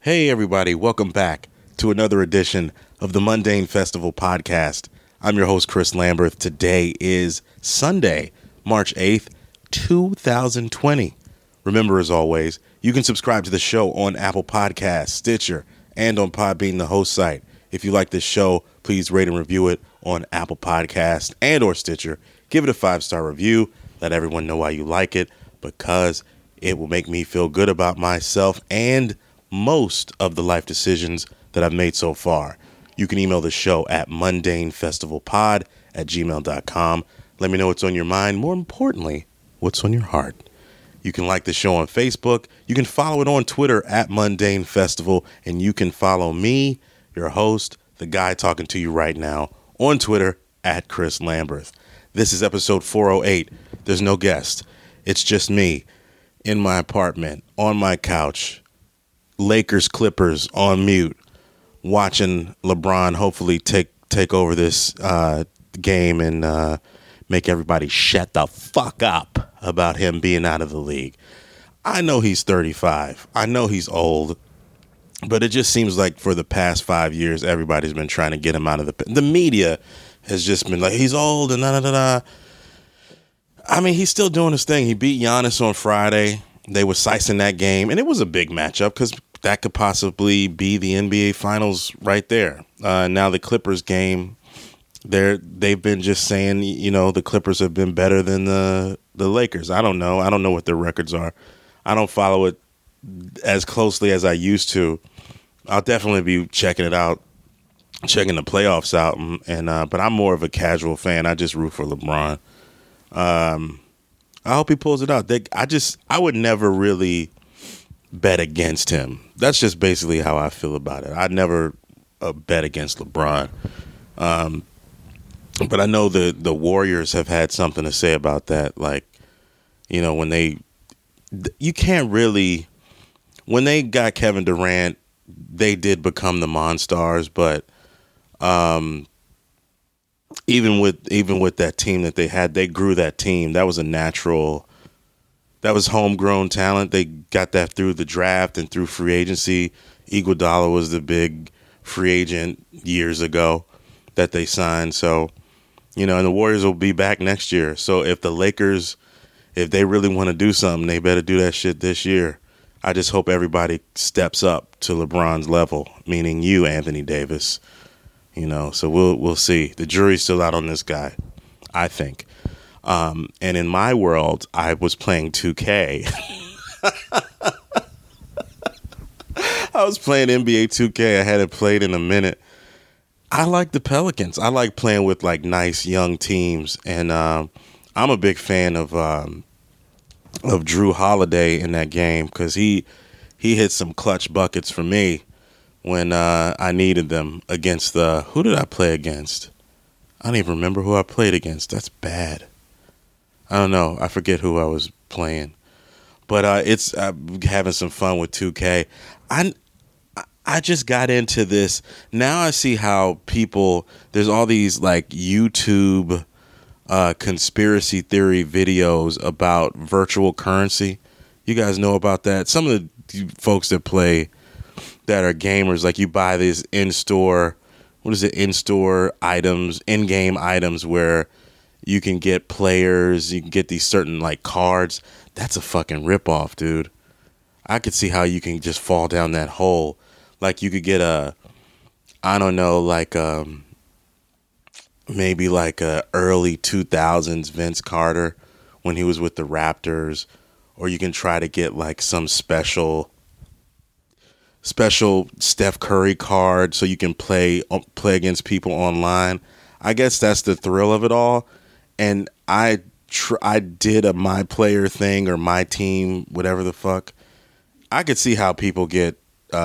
Hey, everybody, welcome back to another edition of the Mundane Festival podcast. I'm your host, Chris Lamberth. Today is Sunday, March 8th, 2020. Remember, as always, you can subscribe to the show on Apple Podcasts, Stitcher, and on Podbean, the host site. If you like this show, please rate and review it on Apple Podcasts and or Stitcher. Give it a 5-star review. Let everyone know why you like it, because it will make me feel good about myself and most of the life decisions that I've made so far. You can email the show at mundanefestivalpod@gmail.com. Let me know what's on your mind. More importantly, what's on your heart. You can like the show on Facebook. You can follow it on Twitter at Mundane Festival. And you can follow me, your host, the guy talking to you right now, on Twitter at Chris Lamberth. This is episode 408. There's no guest. It's just me in my apartment, on my couch, Lakers Clippers on mute, watching LeBron hopefully take over this game and make everybody shut the fuck up about him being out of the league. I know he's 35. I know he's old, but it just seems like for the past 5 years, everybody's been trying to get him out of the media has just been like, he's old and da. I mean, he's still doing his thing. He beat Giannis on Friday. They were sicing that game, and it was a big matchup because that could possibly be the NBA Finals right there. Now the Clippers game, they've been just saying, you know, the Clippers have been better than the Lakers. I don't know. I don't know what their records are. I don't follow it as closely as I used to. I'll definitely be checking it out, checking the playoffs out, but I'm more of a casual fan. I just root for LeBron. I hope he pulls it out. I would never really bet against him. That's just basically how I feel about it. I'd never bet against LeBron. But I know the Warriors have had something to say about that. Like, you know, when they got Kevin Durant, they did become the Monstars, but even with that team that they had, they grew that team. That was homegrown talent. They got that through the draft and through free agency. Iguodala was the big free agent years ago that they signed. So, you know, and the Warriors will be back next year. So if the Lakers, if they really want to do something, they better do that shit this year. I just hope everybody steps up to LeBron's level, meaning you, Anthony Davis. You know, so we'll see. The jury's still out on this guy, I think. And in my world, I was playing 2K. I was playing NBA 2K. I hadn't played in a minute. I like the Pelicans. I like playing with like nice young teams, and I'm a big fan of Drew Holiday in that game because he hit some clutch buckets for me when I needed them against who did I play against? I don't even remember who I played against. That's bad. I don't know. I forget who I was playing. But it's having some fun with 2K. I just got into this. Now I see how there's all these like YouTube conspiracy theory videos about virtual currency. You guys know about that? Some of the folks that are gamers, like you buy these in-store items, in-game items where you can get players, you can get these certain like cards. That's a fucking ripoff, dude. I could see how you can just fall down that hole. Like you could get maybe like a early 2000s Vince Carter when he was with the Raptors, or you can try to get like some special Steph Curry card so you can play against people online. I guess that's the thrill of it all. And I did a my player thing or my team, whatever the fuck. I could see how people can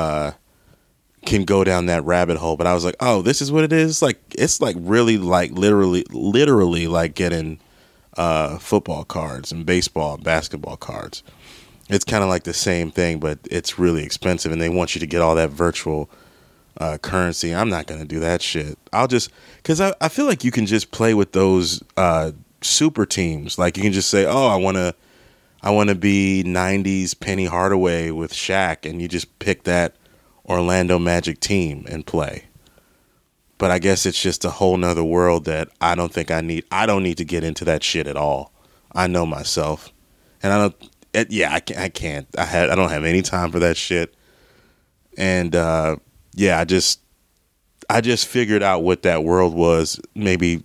go down that rabbit hole, but I was like, oh, this is what it is. It's like really like literally like getting football cards and baseball and basketball cards. It's kind of like the same thing, but it's really expensive, and they want you to get all that virtual currency. I'm not going to do that shit. Because I feel like you can just play with those super teams. Like you can just say, oh, I want to be 90s Penny Hardaway with Shaq, and you just pick that Orlando Magic team and play. But I guess it's just a whole nother world that I don't think I need. I don't need to get into that shit at all. I know myself, and I don't. I can't. I don't have any time for that shit. And I just figured out what that world was. Maybe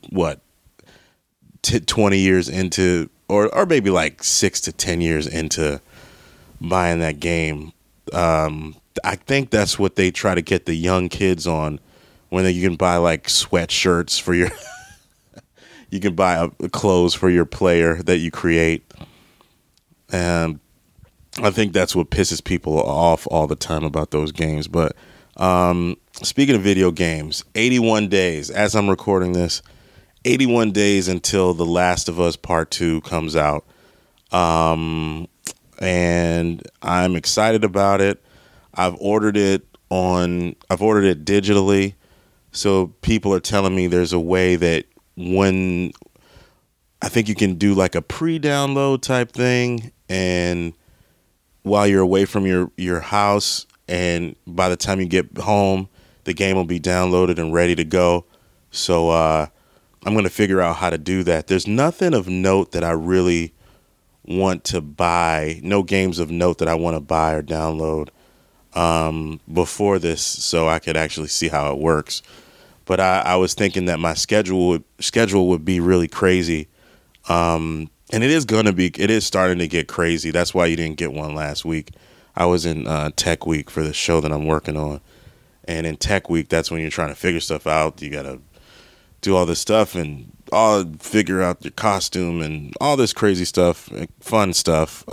20 years into, or maybe like 6 to 10 years into buying that game. I think that's what they try to get the young kids on, when you can buy like sweatshirts for your, you can buy clothes for your player that you create. And I think that's what pisses people off all the time about those games. But speaking of video games, 81 days, as I'm recording this, 81 days until The Last of Us Part 2 comes out. And I'm excited about it. I've ordered it digitally. So people are telling me there's a way that when I think you can do like a pre-download type thing, and while you're away from your house, and by the time you get home, the game will be downloaded and ready to go. So I'm going to figure out how to do that. There's nothing of note that I really want to buy. No games of note that I want to buy or download before this, so I could actually see how it works. But I was thinking that my schedule would be really crazy. And it is starting to get crazy. That's why you didn't get one last week. I was in Tech Week for the show that I'm working on. And in Tech Week, that's when you're trying to figure stuff out. You got to do all this stuff and figure out your costume and all this crazy stuff, fun stuff.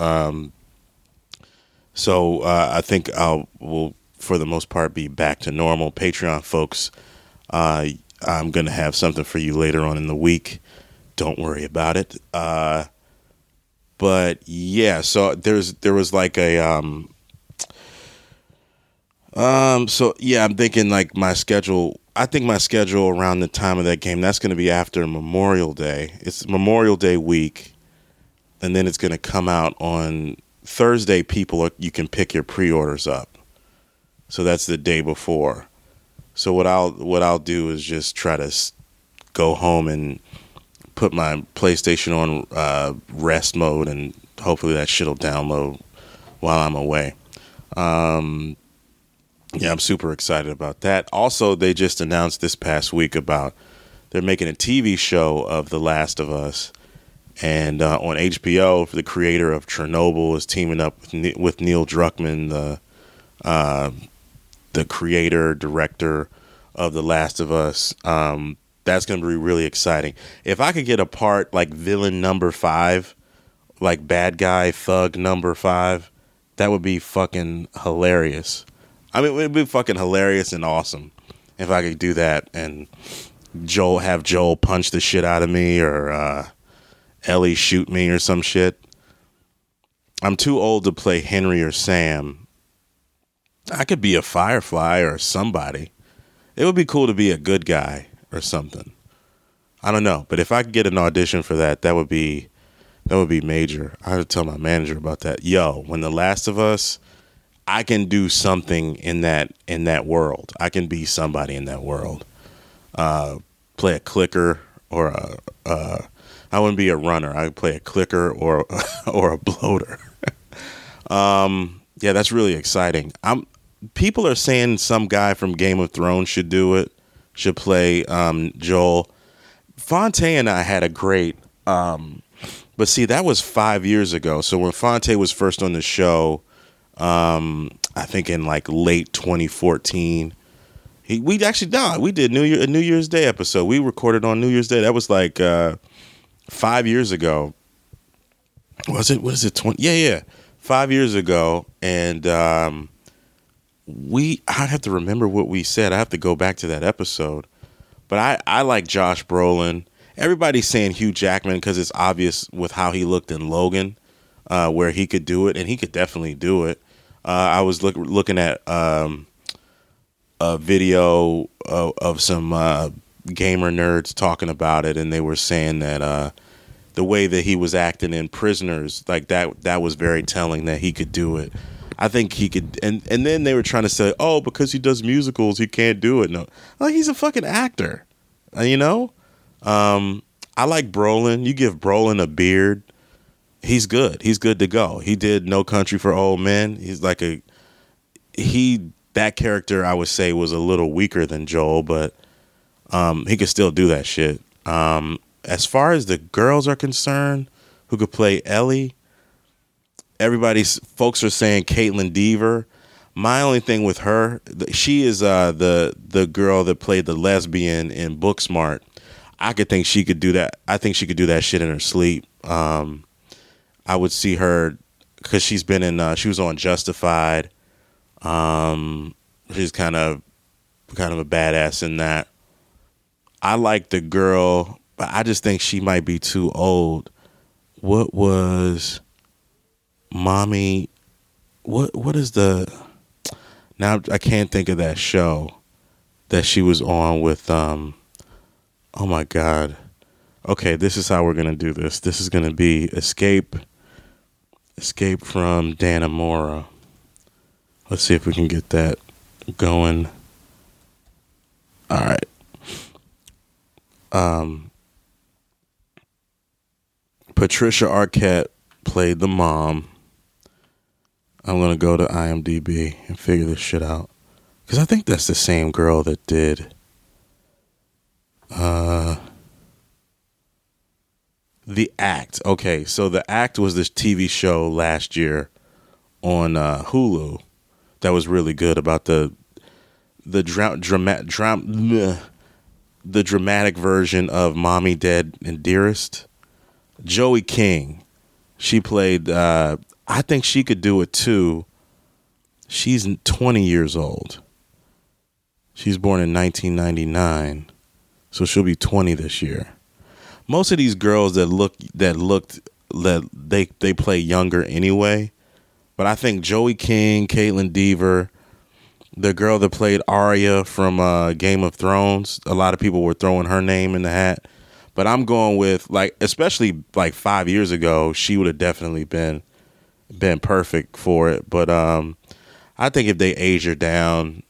So I think will, for the most part, be back to normal. Patreon folks, I'm going to have something for you later on in the week. Don't worry about it. But yeah, so there was like a so yeah, I'm thinking like my schedule. I think my schedule around the time of that game, that's going to be after Memorial Day. It's Memorial Day week, and then it's going to come out on Thursday. You can pick your pre-orders up. So that's the day before. So what I'll do is just try to go home and put my PlayStation on rest mode, and hopefully that shit'll download while I'm away. Yeah, I'm super excited about that. Also, they just announced this past week about they're making a TV show of The Last of Us, and on HBO, the creator of Chernobyl is teaming up with Neil Druckmann, the creator director of The Last of Us. That's going to be really exciting. If I could get a part like villain number 5, like bad guy thug number 5, that would be fucking hilarious. I mean, it would be fucking hilarious and awesome if I could do that, and have Joel punch the shit out of me, or Ellie shoot me or some shit. I'm too old to play Henry or Sam. I could be a Firefly or somebody. It would be cool to be a good guy or something. I don't know, but if I could get an audition for that, that would be major. I had to tell my manager about that. Yo, when The Last of Us, I can do something in that world. I can be somebody in that world. Play a clicker or I wouldn't be a runner. I would play a clicker or a bloater. Yeah, that's really exciting. People are saying some guy from Game of Thrones should do it. Should play Joel. Fonte and I had a great, but see, that was 5 years ago. So when Fonte was first on the show, I think in like late 2014, we did a New Year's Day episode. We recorded on New Year's Day. That was like 5 years ago. Was it? What is it? 20? Yeah. 5 years ago, and I'd have to remember what we said. I have to go back to that episode. But I like Josh Brolin. Everybody's saying Hugh Jackman because it's obvious with how he looked in Logan, where he could do it, and he could definitely do it. I was looking at a video of some gamer nerds talking about it, and they were saying that the way that he was acting in Prisoners, like that was very telling that he could do it. I think he could. And then they were trying to say, oh, because he does musicals, he can't do it. No, like he's a fucking actor. You know. I like Brolin. You give Brolin a beard, he's good. He's good to go. He did No Country for Old Men. He's like that character I would say was a little weaker than Joel, but he could still do that shit. As far as the girls are concerned, who could play Ellie, folks are saying Caitlin Dever. My only thing with her, she is the girl that played the lesbian in Booksmart. I think she could do that. I think she could do that shit in her sleep. I would see her because she's been in. She was on Justified. She's kind of a badass in that. I like the girl, but I just think she might be too old. What was Mommy? What is the? Now I can't think of that show that she was on with. Oh my God. Okay, this is how we're gonna do this. This is gonna be Escape from Dannemora. Let's see if we can get that going. All right. Patricia Arquette played the mom. I'm gonna go to IMDb and figure this shit out, because I think that's the same girl that did The Act. Okay, so The Act was this TV show last year on Hulu that was really good about the dramatic version of Mommy, Dead, and Dearest. Joey King, she played. I think she could do it too. She's 20 years old. She's born in 1999, so she'll be 20 this year. Most of these girls they play younger anyway, but I think Joey King, Caitlin Dever, the girl that played Arya from Game of Thrones, a lot of people were throwing her name in the hat, but I'm going with, like, especially like 5 years ago, she would have definitely been perfect for it. But I think if they age her down,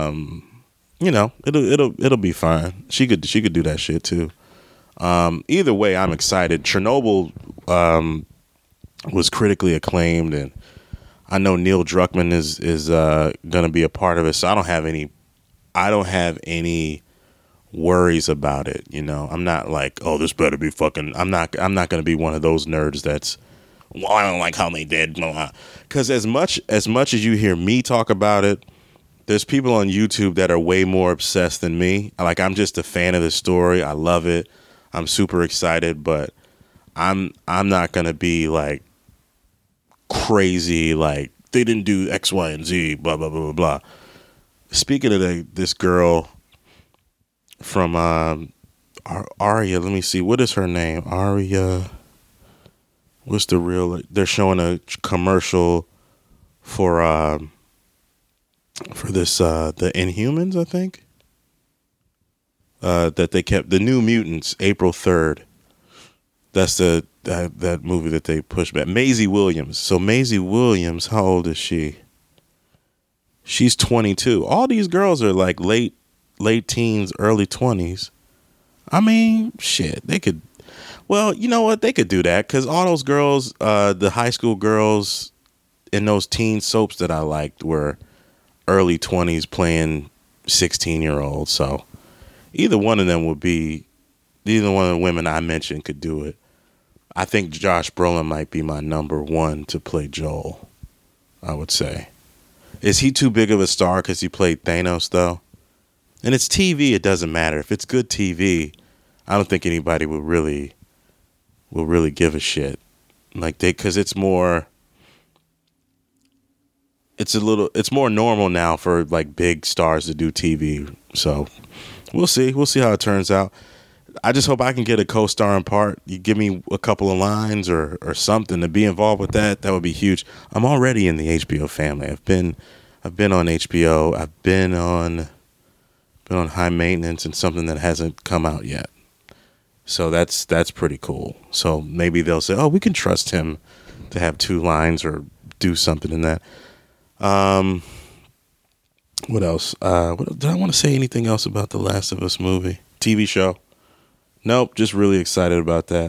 it'll be fine. She could do that shit too. Either way, I'm excited. Chernobyl was critically acclaimed, and I know Neil Druckmann is going to be a part of it. So I don't have any worries about it. You know, I'm not like, oh, this better be fucking. I'm not going to be one of those nerds that's, well, I don't like how they did. Because as much as you hear me talk about it, there's people on YouTube that are way more obsessed than me. Like, I'm just a fan of the story. I love it. I'm super excited, but I'm not gonna be like crazy, like they didn't do X, Y, and Z, blah blah blah blah blah. Speaking of this girl from Arya, let me see, what is her name? Arya. What's the real? They're showing a commercial for this the Inhumans, I think. That they kept, the New Mutants, April 3rd. That's that movie that they pushed back. Maisie Williams. So Maisie Williams, how old is she? She's 22. All these girls are like late teens, early 20s. I mean, shit, they could. Well, you know what? They could do that, because all those girls, the high school girls in those teen soaps that I liked were early 20s playing 16-year-olds. So either one of the women I mentioned could do it. I think Josh Brolin might be my number one to play Joel, I would say. Is he too big of a star because he played Thanos, though? And it's TV, it doesn't matter. If it's good TV, I don't think anybody will really give a shit. Like, because it's more normal now for like big stars to do TV. So we'll see how it turns out. I just hope I can get a co-starring part. You give me a couple of lines or something to be involved with that. That would be huge. I'm already in the HBO family. I've been on HBO. I've been on High Maintenance and something that hasn't come out yet. So that's pretty cool. So maybe they'll say, oh, we can trust him to have 2 lines or do something in that. What else? Did I want to say anything else about the Last of Us movie? TV show? Nope. Just really excited about that.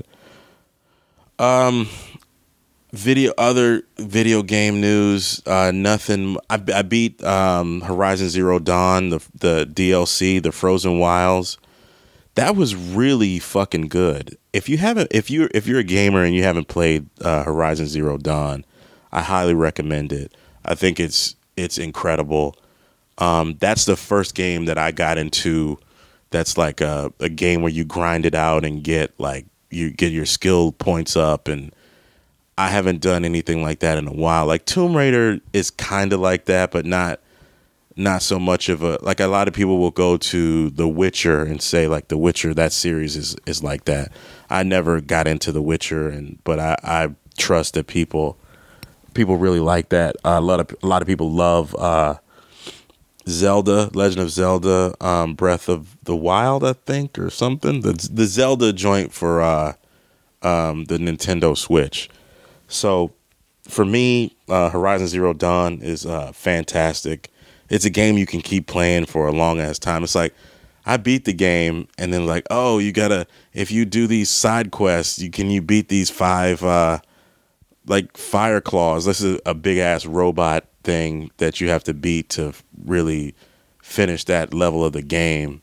Other video game news. Nothing. I beat Horizon Zero Dawn, the DLC, the Frozen Wilds. That was really fucking good. If you're a gamer and you haven't played Horizon Zero Dawn, I highly recommend it. I think it's incredible. That's the first game that I got into. That's like a game where you grind it out and get your skill points up, and I haven't done anything like that in a while. Like Tomb Raider is kind of like that, but not so much of a, like a lot of people will go to The Witcher and say like The Witcher, that series is like that. I never got into The Witcher, but I trust that people really like that. A lot of people love Zelda, Legend of Zelda, Breath of the Wild, I think, or something. The Zelda joint for the Nintendo Switch. So for me, Horizon Zero Dawn is fantastic. It's a game you can keep playing for a long ass time. It's like I beat the game and then like, oh, you gotta, if you do these side quests, you beat these 5 like fire claws. This is a big ass robot thing that you have to beat to really finish that level of the game.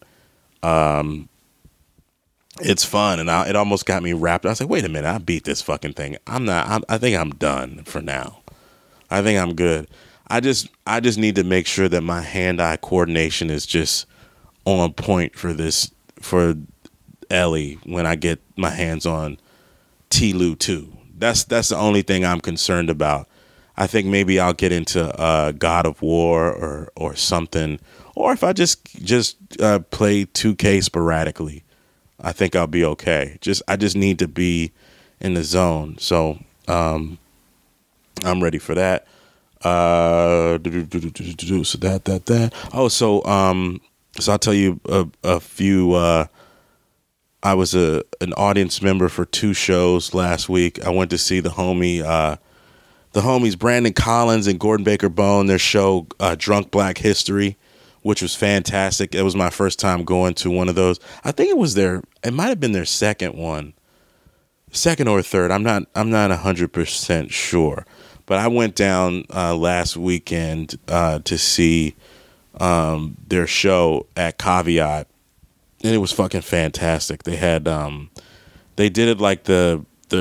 It's fun, and it almost got me wrapped. I was like, wait a minute, I beat this fucking thing. I think I'm done for now. I think I'm good. I just need to make sure that my hand-eye coordination is just on point for Ellie when I get my hands on T-Lu 2. That's the only thing I'm concerned about. I think maybe I'll get into God of War or something, or if I just play 2K sporadically, I think I'll be okay. I just need to be in the zone. So I'm ready for that. So that. Oh, so I'll tell you a few. I was an audience member for 2 shows last week. I went to see the homies Brandon Collins and Gordon Baker Bone, their show Drunk Black History, which was fantastic. It was my first time going to one of those. I think it might have been their second or third. I'm not 100% sure. But I went down last weekend to see their show at Caveat, and it was fucking fantastic. They had they did it like the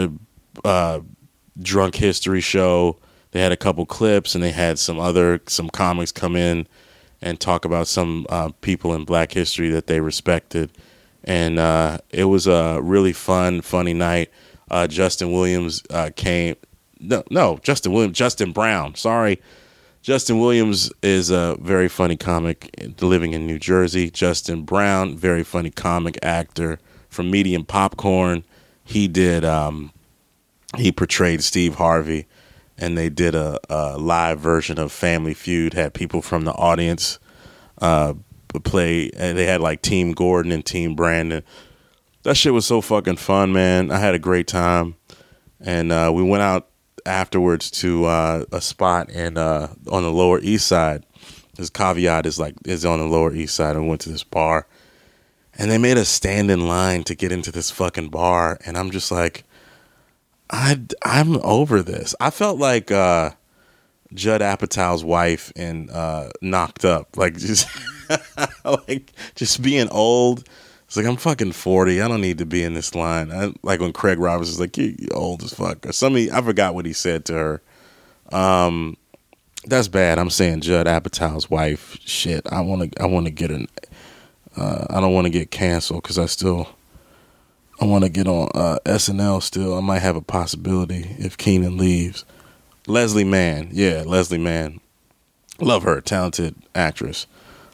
Drunk History show. They had a couple clips, and they had some comics come in and talk about some people in Black history that they respected. And it was a really funny night. Justin Williams came. No, Justin Brown. Sorry. Justin Williams is a very funny comic living in New Jersey. Justin Brown, very funny comic actor from Medium Popcorn. He did, he portrayed Steve Harvey, and they did a live version of Family Feud, had people from the audience play, and they had like Team Gordon and Team Brandon. That shit was so fucking fun, man. I had a great time, and we went out afterwards to a spot on the Lower East Side. This Caveat is on the Lower East Side, and we went to this bar, and they made us stand in line to get into this fucking bar, and I'm just like, I'm over this. I felt like Judd Apatow's wife in Knocked Up, like just like just being old. It's like, I'm fucking 40. I don't need to be in this line. Like when Craig Roberts is like, you're old as fuck, or something. I forgot what he said to her. That's bad. I'm saying Judd Apatow's wife. Shit. I want to get an. I don't want to get canceled because I want to get on SNL still. I might have a possibility if Keenan leaves. Leslie Mann. Yeah, Leslie Mann. Love her. Talented actress.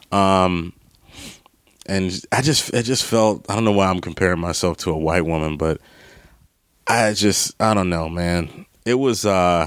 And it just felt, I don't know why I'm comparing myself to a white woman, but I don't know, man. It was,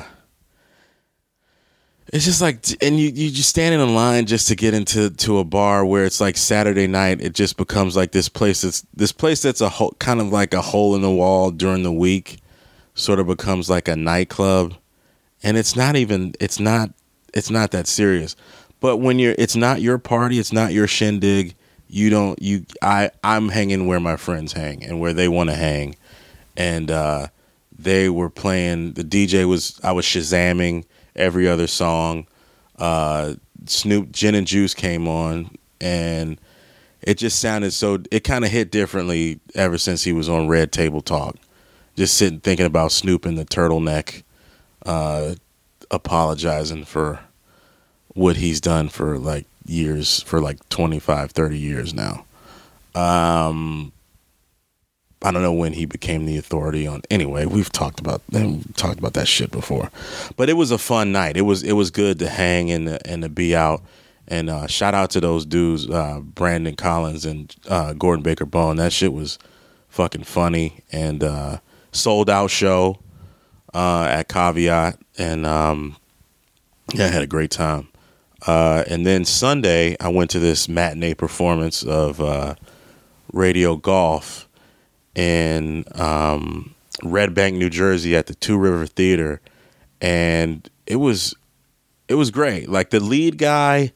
it's just like, and you just stand in a line just to get into a bar where it's like Saturday night. It just becomes like this place that's a whole, kind of like a hole in the wall during the week, sort of becomes like a nightclub. And it's not it's not that serious. But when it's not your party, it's not your shindig. I'm hanging where my friends hang and where they want to hang. And they were playing, I was Shazamming every other song. Snoop Gin and Juice came on, and it just sounded it kind of hit differently ever since he was on Red Table Talk. Just sitting thinking about Snoop in the turtleneck, apologizing for what he's done for like years, for like 25, 30 years now. I don't know when he became the authority on. Anyway, we've talked about that shit before, but it was a fun night. It was good to hang and to be out. And shout out to those dudes, Brandon Collins and Gordon Baker Bone. That shit was fucking funny, and sold out show at Caveat, and I had a great time. And then Sunday, I went to this matinee performance of Radio Golf in Red Bank, New Jersey, at the Two River Theater, and it was great. Like the lead guy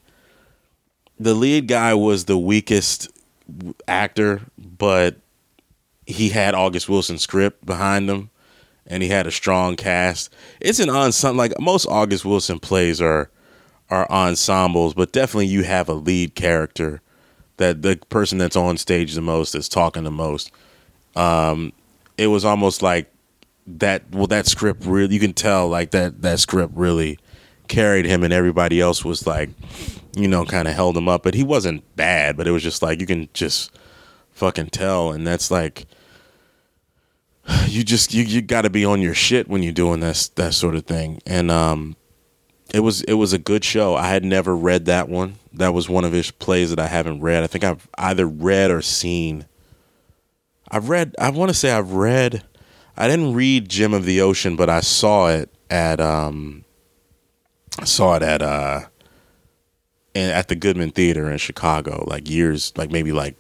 was the weakest actor, but he had August Wilson's script behind him, and he had a strong cast. It's an ensemble. Like most August Wilson plays are ensembles, but definitely you have a lead character, that the person that's on stage the most, that's talking the most. It was almost like that. Well, that script really, you can tell like that script really carried him, and everybody else was like, kind of held him up. But he wasn't bad, but it was just like, you can just fucking tell. And that's like, you got to be on your shit when you're doing that sort of thing. And it was a good show. I had never read that one. That was one of his plays that I haven't read. I think I've either read or seen. I didn't read Gem of the Ocean, but I saw it at at the Goodman Theater in Chicago, like years, like maybe like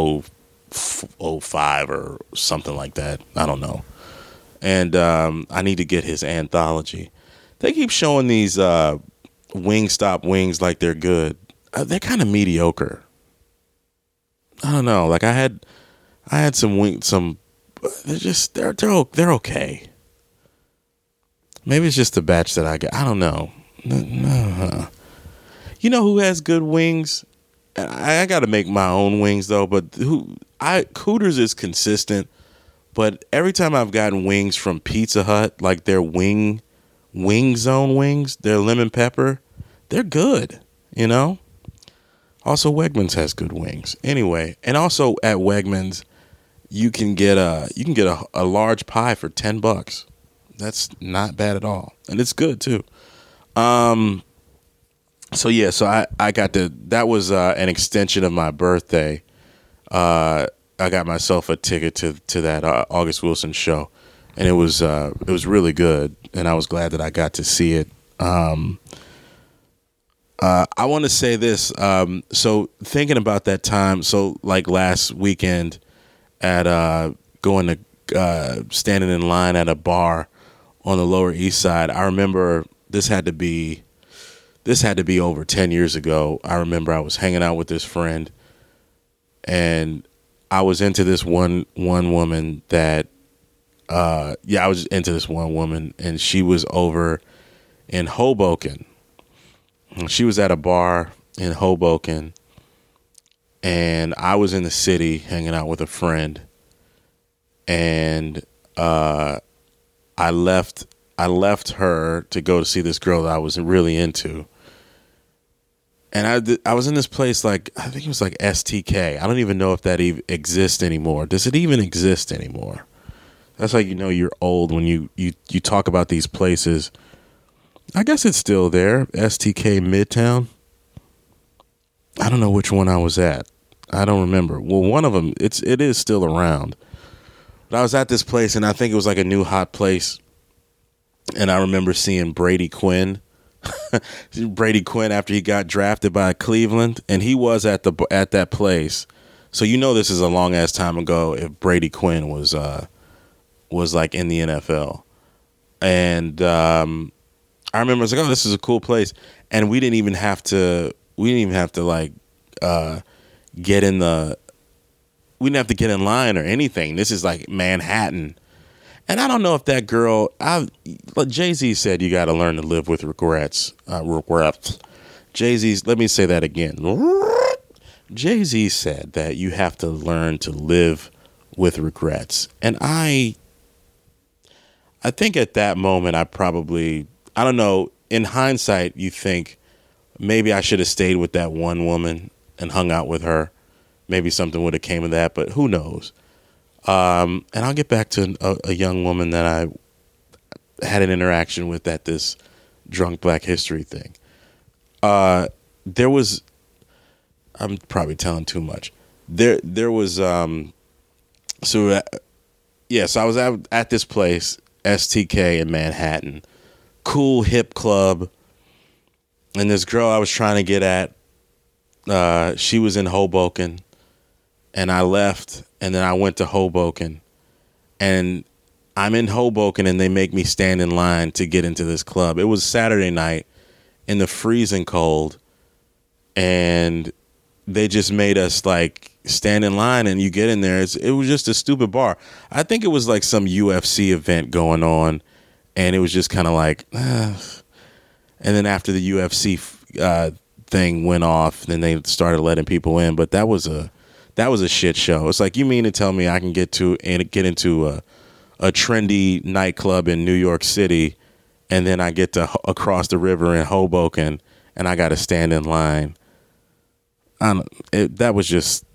05 or something like that. I don't know. And I need to get his anthology. They keep showing these Wingstop wings like they're good. They're kind of mediocre. I don't know. Like I had some. They're okay. Maybe it's just the batch that I get. I don't know. No. You know who has good wings? I got to make my own wings though. But Hooters is consistent. But every time I've gotten wings from Pizza Hut, like their wing zone wings, their lemon pepper, they're good. Also, Wegmans has good wings. Anyway, and also at Wegmans, you can get a large pie for $10. That's not bad at all, and it's good too. So I got that was an extension of my birthday. I got myself a ticket to that August Wilson show, and it was really good, and I was glad that I got to see it. I want to say this. So thinking about that time, so like last weekend at going to standing in line at a bar on the Lower East Side, I remember this had to be over 10 years ago. I remember I was hanging out with this friend, and I was into this one woman that I was into this one woman, and she was over in Hoboken. She was at a bar in Hoboken, and I was in the city hanging out with a friend, and I left her to go to see this girl that I was really into. And I was in this place, like, I think it was like STK. I don't even know if that even exists anymore. Does it even exist anymore? That's like, you're old when you talk about these places. I guess it's still there. STK Midtown. I don't know which one I was at. I don't remember. Well, one of them, it is still around. But I was at this place, and I think it was like a new hot place. And I remember seeing Brady Quinn. Brady Quinn after he got drafted by Cleveland, and he was at that place. So this is a long ass time ago if Brady Quinn was like in the NFL. And I remember I was like, oh, this is a cool place. and we didn't even have to like get in the we didn't have to get in line or anything. This is like Manhattan. And I don't know if that girl, Jay-Z said you got to learn to live with regrets. Jay-Z's, let me say that again. Jay-Z said that you have to learn to live with regrets. And I think at that moment, I don't know, in hindsight, you think maybe I should have stayed with that one woman and hung out with her. Maybe something would have came of that, but who knows? And I'll get back to a young woman that I had an interaction with at this drunk Black History thing. There was, I'm probably telling too much. There was, so I was at this place, STK in Manhattan, cool hip club. And this girl I was trying to get at, she was in Hoboken, and I left. And then I went to Hoboken, and I'm in Hoboken, and they make me stand in line to get into this club. It was Saturday night in the freezing cold, and they just made us like stand in line, and you get in there. It was just a stupid bar. I think it was like some UFC event going on, and it was just kind of like, and then after the UFC thing went off, then they started letting people in. But that was a shit show. It's like, you mean to tell me I can get into a trendy nightclub in New York City, and then I get to across the river in Hoboken, and I got to stand in line? That was just,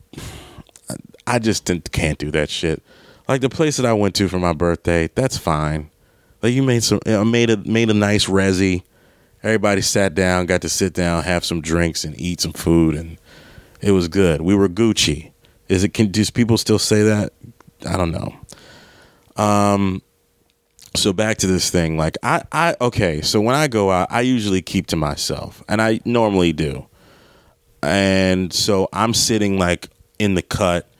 I just can't do that shit. Like the place that I went to for my birthday, that's fine. Like you made a nice resi. Everybody sat down, got to sit down, have some drinks, and eat some food, and it was good. We were Gucci. Do people still say that? I don't know. So back to this thing. Like okay. So when I go out, I usually keep to myself, and I normally do. And so I'm sitting like in the cut,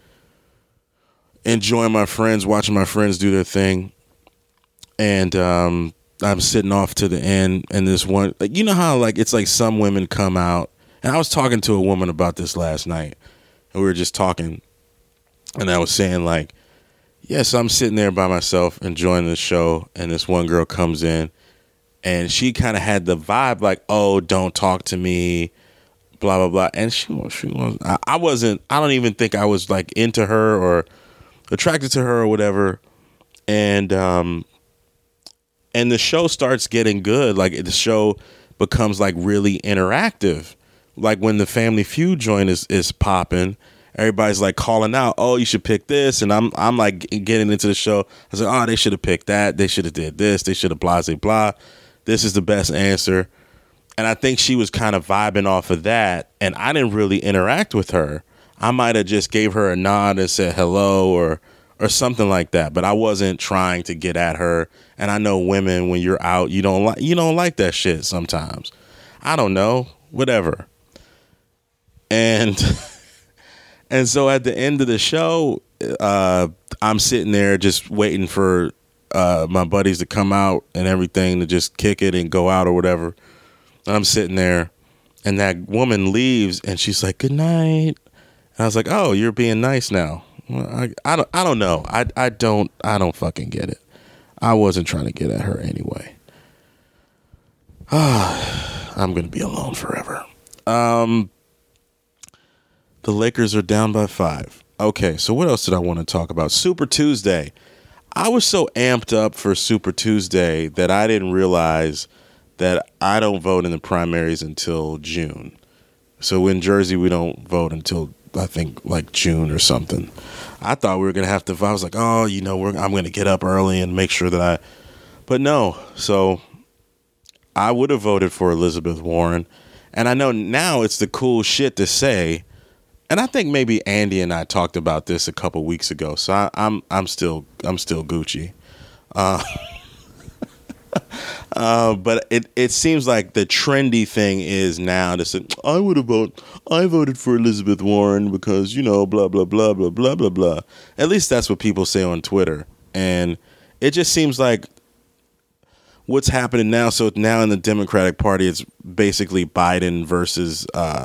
enjoying my friends, watching my friends do their thing, and I'm sitting off to the end. And this one, like, you know how like it's like some women come out. And I was talking to a woman about this last night, and we were just talking, and I was saying like, yes, I'm sitting there by myself enjoying the show, and this one girl comes in, and she kind of had the vibe like, oh, don't talk to me, blah, blah, blah. And I don't even think I was like into her or attracted to her or whatever. And the show starts getting good. Like the show becomes like really interactive. Like when the Family Feud joint is popping, everybody's like calling out, oh, you should pick this. And I'm like getting into the show. I was like, oh, they should have picked that. They should have did this. They should have blah, blah, blah. This is the best answer. And I think she was kind of vibing off of that. And I didn't really interact with her. I might have just gave her a nod and said hello or something like that. But I wasn't trying to get at her. And I know women, when you're out, you don't like that shit sometimes. I don't know. Whatever. And so at the end of the show, I'm sitting there just waiting for my buddies to come out and everything to just kick it and go out or whatever. And I'm sitting there, and that woman leaves, and she's like, "Good night." And I was like, "Oh, you're being nice now." Well, I don't know. I don't fucking get it. I wasn't trying to get at her anyway. I'm gonna be alone forever. The Lakers are down by 5. Okay, so what else did I want to talk about? Super Tuesday. I was so amped up for Super Tuesday that I didn't realize that I don't vote in the primaries until June. So in Jersey, we don't vote until, I think, like June or something. I thought we were going to have to vote. I was like, oh, I'm going to get up early and make sure that but no. So I would have voted for Elizabeth Warren. And I know now it's the cool shit to say. And I think maybe Andy and I talked about this a couple weeks ago. So I'm still Gucci. But it seems like the trendy thing is now to say, I voted for Elizabeth Warren because, blah, blah, blah, blah, blah, blah, blah. At least that's what people say on Twitter. And it just seems like what's happening now? So now in the Democratic Party, it's basically Biden versus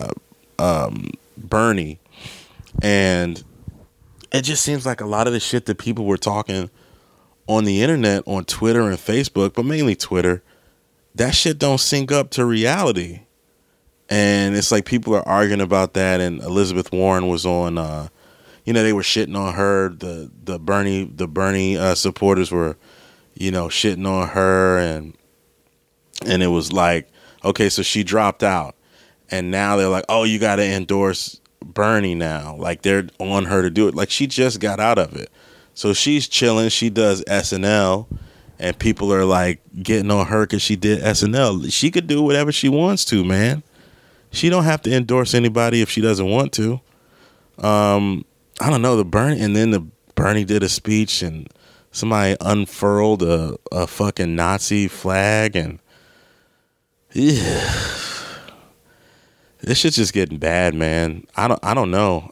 Bernie, and it just seems like a lot of the shit that people were talking on the internet, on Twitter and Facebook, but mainly Twitter, that shit don't sync up to reality. And it's like people are arguing about that. And Elizabeth Warren was on, they were shitting on her. The Bernie supporters were, shitting on her, and it was like, okay, so she dropped out, and now they're like, oh, you got to endorse Bernie now. Like they're on her to do it. Like she just got out of it, so she's chilling. She does SNL, and people are like getting on her because she did SNL. She could do whatever she wants to, man. She don't have to endorse anybody if she doesn't want to. I don't know, the Bernie did a speech, and somebody unfurled a fucking Nazi flag, and yeah, this shit's just getting bad, man. I don't know.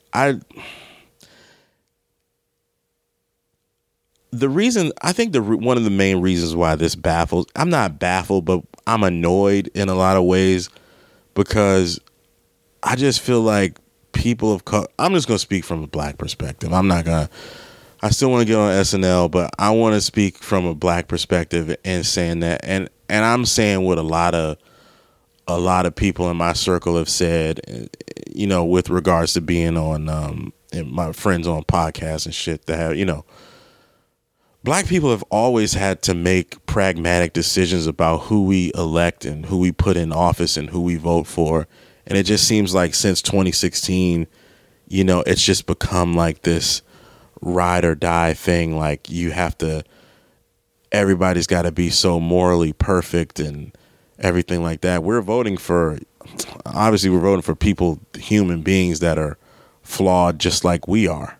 The reason, I think one of the main reasons why this baffles, I'm not baffled, but I'm annoyed in a lot of ways, because I just feel like people of color, I'm just going to speak from a black perspective. I still want to get on SNL, but I want to speak from a black perspective and saying that, and I'm saying what a lot of people in my circle have said, with regards to being on, and my friends on podcasts and shit that have, black people have always had to make pragmatic decisions about who we elect and who we put in office and who we vote for. And it just seems like since 2016, it's just become like this ride or die thing. Like everybody's got to be so morally perfect and everything like that. We're voting for people, human beings that are flawed just like we are,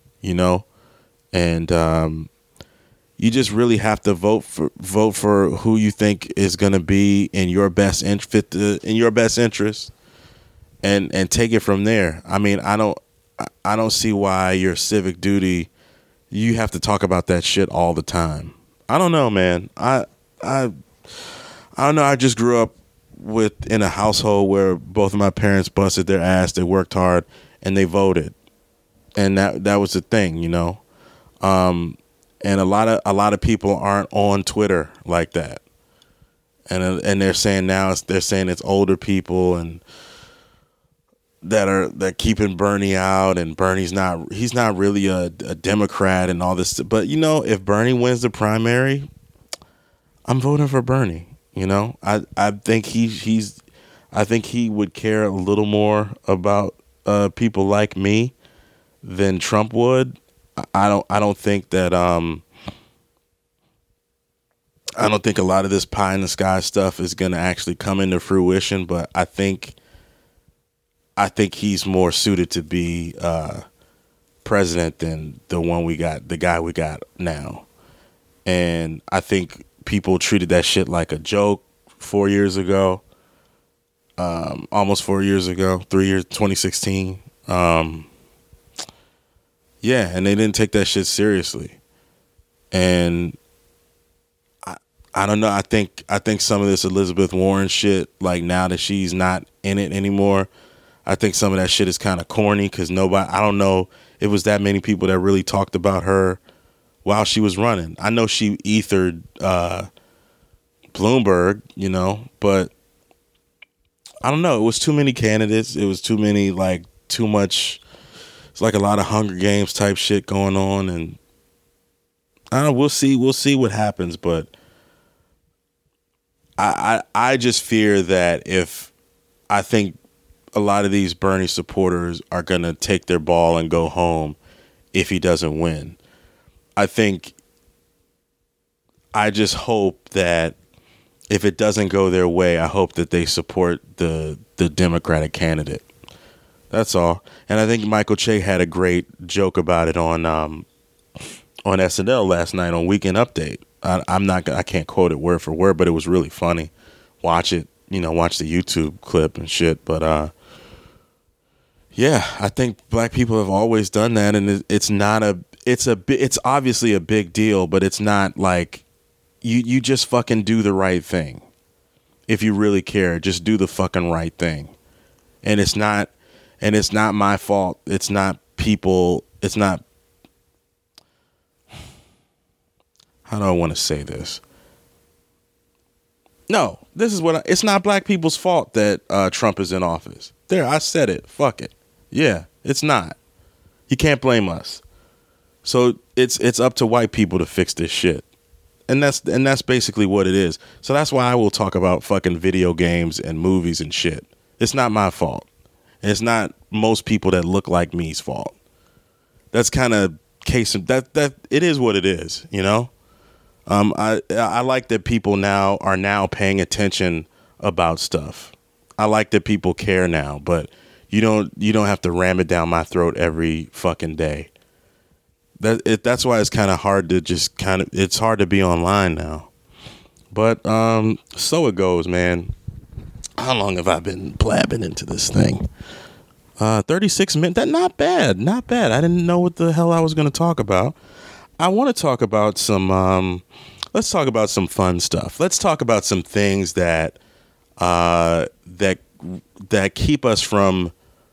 and, you just really have to vote for who you think is going to be in your best interest, and take it from there. I mean, I don't see why your civic duty, you have to talk about that shit all the time. I don't know, man. I don't know. I just grew up in a household where both of my parents busted their ass, they worked hard, and they voted, and that was the thing, And a lot of people aren't on Twitter like that, and they're saying it's older people and that keeping Bernie out, and he's not really a Democrat and all this. But if Bernie wins the primary, I'm voting for Bernie. I think he would care a little more about people like me than Trump would. I don't think that I don't think a lot of this pie in the sky stuff is going to actually come into fruition, but I think he's more suited to be president than the guy we got now. And I think people treated that shit like a joke 4 years ago, almost 4 years ago, 3 years, 2016. Yeah, and they didn't take that shit seriously. And I don't know. I think some of this Elizabeth Warren shit, like now that she's not in it anymore, I think some of that shit is kind of corny, because I don't know if it was that many people that really talked about her while she was running. I know she ethered Bloomberg, but I don't know. It was too many candidates. It was too many, too much. It's like a lot of Hunger Games type shit going on, and I don't know, we'll see what happens, but I just fear that I think a lot of these Bernie supporters are going to take their ball and go home if he doesn't win. I just hope that if it doesn't go their way, I hope that they support the Democratic candidate. That's all. And I think Michael Che had a great joke about it on SNL last night on Weekend Update. I can't quote it word for word, but it was really funny. Watch it, watch the YouTube clip and shit. But yeah, I think black people have always done that, and it's obviously a big deal, but it's not like, you just fucking do the right thing. If you really care, just do the fucking right thing. And it's not my fault. It's not people. It's not. How do I want to say this? No, this is what it's not black people's fault that Trump is in office. There, I said it. Fuck it. Yeah, it's not. You can't blame us. So it's up to white people to fix this shit. And that's basically what it is. So that's why I will talk about fucking video games and movies and shit. It's not my fault. And it's not most people that look like me's fault. That's kind of that it is what it is, you know? I like that people are now paying attention about stuff. I like that people care now, but you don't have to ram it down my throat every fucking day. That's why it's kind of hard to it's hard to be online now. But so it goes, man. How long have I been blabbing into this thing? 36 minutes. That not bad. I didn't know what the hell I was going to talk about. I want to talk about some let's talk about some fun stuff. Let's talk about some things that keep us from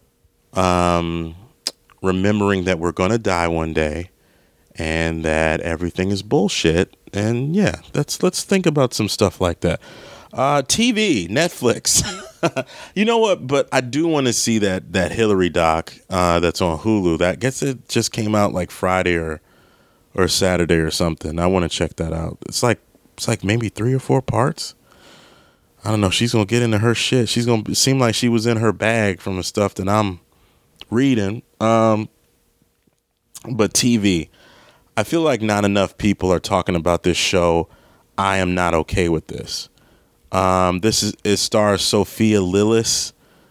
remembering that we're going to die one day and that everything is bullshit. And yeah, let's think about some stuff like that. TV, Netflix. You know what? But I do want to see that Hillary doc that's on Hulu. It just came out like Friday or Saturday or something. I want to check that out. It's like maybe 3 or 4 parts. I don't know. She's gonna get into her shit. She's gonna seem like she was in her bag from the stuff that I'm reading. But TV, I feel like not enough people are talking about this show. I Am Not Okay With This. It stars Sophia Lillis,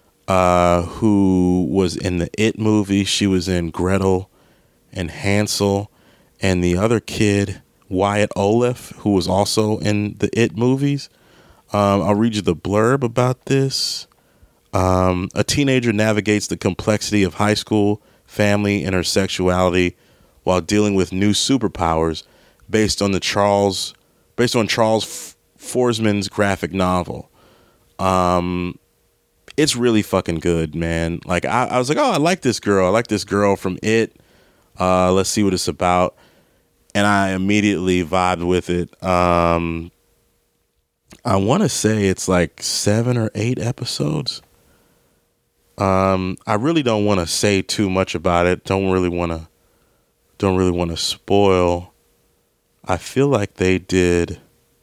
who was in the It movie. She was in Gretel and Hansel, and the other kid, Wyatt Oleff, who was also in the It movies. I'll read you the blurb about this. A teenager navigates the complexity of high school, family, and her sexuality while dealing with new superpowers based on Charles Forsman's graphic novel. It's really fucking good, man. Like I was like, oh, I like this girl. I like this girl from It. Let's see what it's about. And I immediately vibed with it. I want to say it's like 7 or 8 episodes. I really don't want to say too much about it. Don't really want to spoil. I feel like they did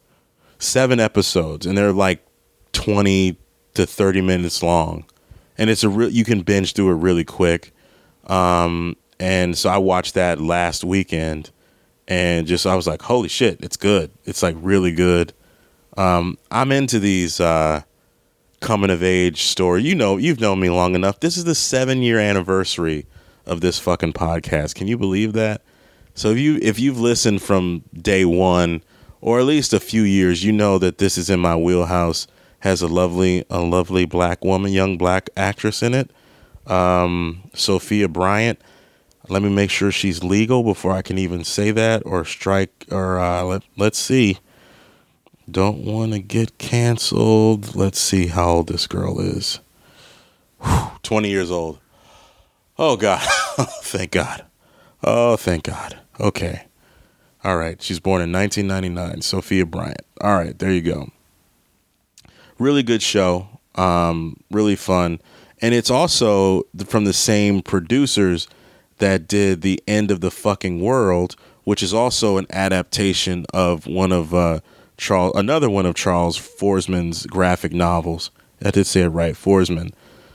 7 episodes and they're like 20 to 30 minutes long. And you can binge through it really quick. And so I watched that last weekend and I was like, holy shit, it's good. It's like really good. I'm into these coming of age story. You've known me long enough. This is the 7-year anniversary of this fucking podcast. Can you believe that? So if you've listened from day one, or at least a few years, you know that this is in my wheelhouse. Has a lovely black woman, young black actress in it, Sophia Bryant. Let me make sure she's legal before I can even say that or strike or let's see. Don't want to get canceled. Let's see how old this girl is. 20 years old. Oh, God. Thank God. Oh, thank God. Okay. All right. She's born in 1999. Sophia Bryant. All right. There you go. Really good show. Really fun. And it's also from the same producers that did The End of the Fucking World, which is also an adaptation of another one of Charles Forsman's graphic novels. I did say it right, Forsman.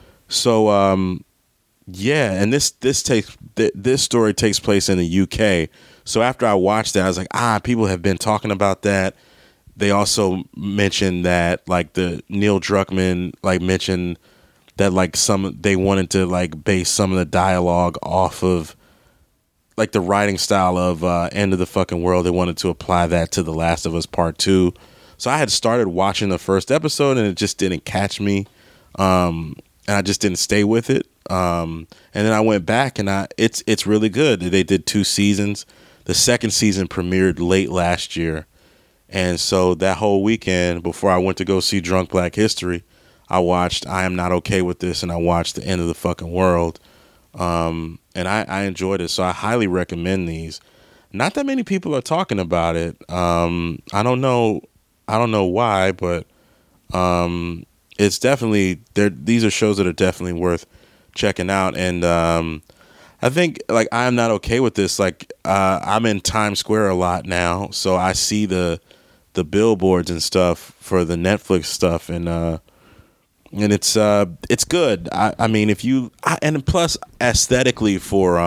So, yeah, and this story takes place in the UK. So after I watched that, I was like, people have been talking about that. They also mentioned that, like, the Neil Druckmann, like, mentioned that, like, they wanted to, like, base some of the dialogue off of, like, the writing style of End of the Fucking World. They wanted to apply that to The Last of Us Part 2. So I had started watching the first episode and it just didn't catch me. And I just didn't stay with it. And then I went back and it's really good. They did 2 seasons. The second season premiered late last year. And so that whole weekend before I went to go see Drunk Black History, I watched I Am Not Okay With This, and I watched The End of the Fucking World. And I enjoyed it. So I highly recommend these. Not that many people are talking about it. I don't know why, but it's definitely there. These are shows that are definitely worth checking out. And I think like I Am Not Okay With This. Like I'm in Times Square a lot now, so I see the billboards and stuff for the Netflix stuff, and it's good. I mean, if you and plus aesthetically for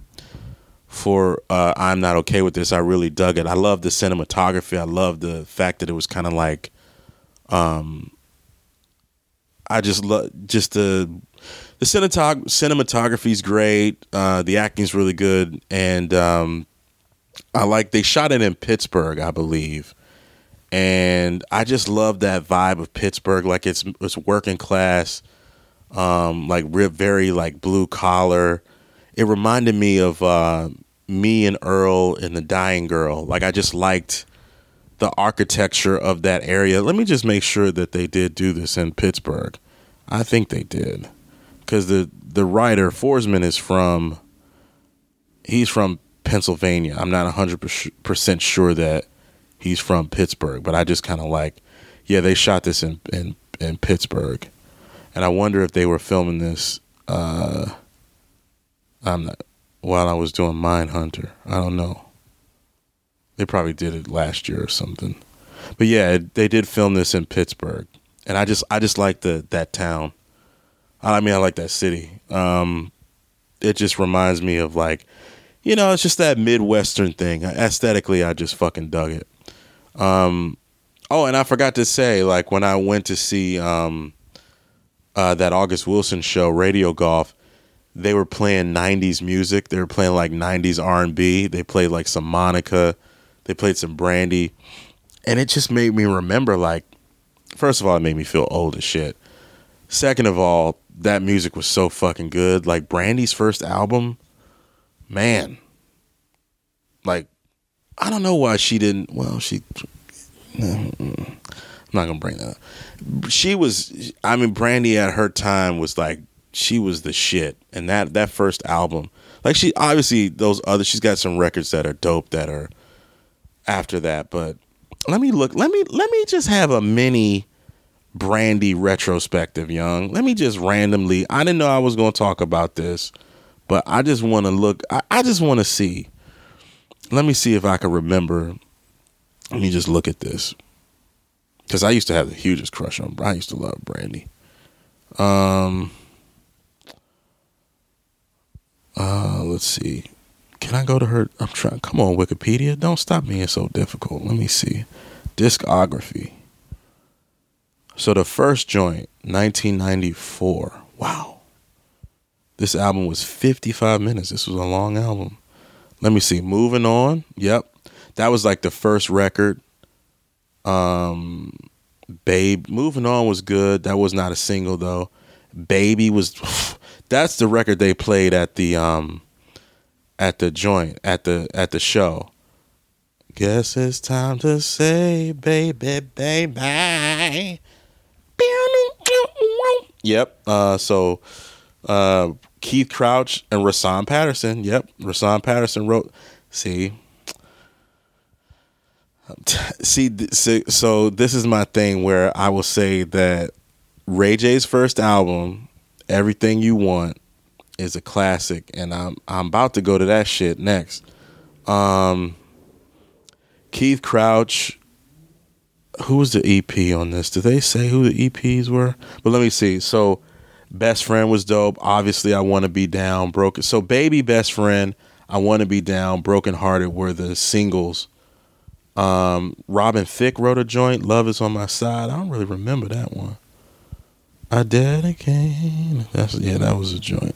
I'm Not Okay With This, I really dug it. I love the cinematography. I love the fact that it was kind of like I just love just the cinematography is great. The acting's really good, and I like they shot it in Pittsburgh, I believe. And I just love that vibe of Pittsburgh, like it's working class, like very like blue collar. It reminded me of Me and Earl and The Dying Girl. Like I just liked the architecture of that area. Let me just make sure that they did do this in Pittsburgh. I think they did, because the writer Forsman he's from Pennsylvania. I'm not 100% sure that he's from Pittsburgh, but I just kind of like, yeah, they shot this in Pittsburgh, and I wonder if they were filming this. I'm not while I was doing Mindhunter. I don't know. They probably did it last year or something, but yeah, they did film this in Pittsburgh, and I just like that town. I mean, I like that city. It just reminds me of like, it's just that Midwestern thing. Aesthetically, I just fucking dug it. And I forgot to say, like when I went to see that August Wilson show, Radio Golf, they were playing 90s music. They were playing like 90s R&B. They played like some Monica. They played some Brandy. And it just made me remember, like, first of all, it made me feel old as shit. Second of all, that music was so fucking good. Like Brandy's first album, man, like, I don't know why she didn't. Well, I'm not gonna bring that up. Brandy at her time was like, she was the shit. And that first album, like, she obviously she's got some records that are dope that are after that. But let me just have a mini Brandy retrospective, young. Let me just randomly. I didn't know I was gonna talk about this, but I just want to look. I just want to see. Let me see if I can remember. Let me just look at this, because I used to have the hugest crush on. I used to love Brandy. Let's see. Can I go to her? I'm trying. Come on, Wikipedia. Don't stop being so difficult. Let me see. Discography. So the first joint, 1994. Wow. This album was 55 minutes. This was a long album. Let me see. Moving On. Yep. That was like the first record. Babe. Moving On was good. That was not a single though. Baby was. That's the record they played at the joint at the show. Guess it's time to say, baby, baby. Yep. So Keith Crouch and Rahsaan Patterson. Yep. Rahsaan Patterson wrote. See, so this is my thing where I will say that Ray J's first album, Everything You Want, is a classic, and I'm about to go to that shit next. Keith Crouch, who was the EP on this? Did they say who the EPs were? But let me see. So Best Friend was dope. Obviously, I Want to Be Down, Broken. So Baby, Best Friend, I Want to Be Down, Broken Hearted were the singles. Robin Thicke wrote a joint, Love Is On My Side. I don't really remember that one. I dedicate. That was a joint.